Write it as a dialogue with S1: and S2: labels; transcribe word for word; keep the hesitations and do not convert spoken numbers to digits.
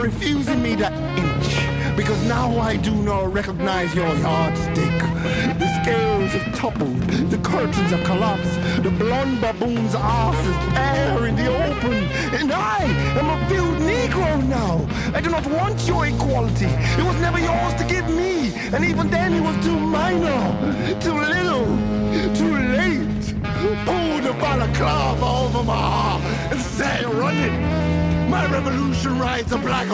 S1: refusing me that inch, because now I do not recognize your yardstick. The scales have toppled, the curtains have collapsed, the blonde baboon's ass is bare in the open, and I am a field Negro now. I do not want your equality. It was never yours to give me, and even then it was too minor, too little, too late. Pull the balaclava over my heart and say, run it. My revolution rides a black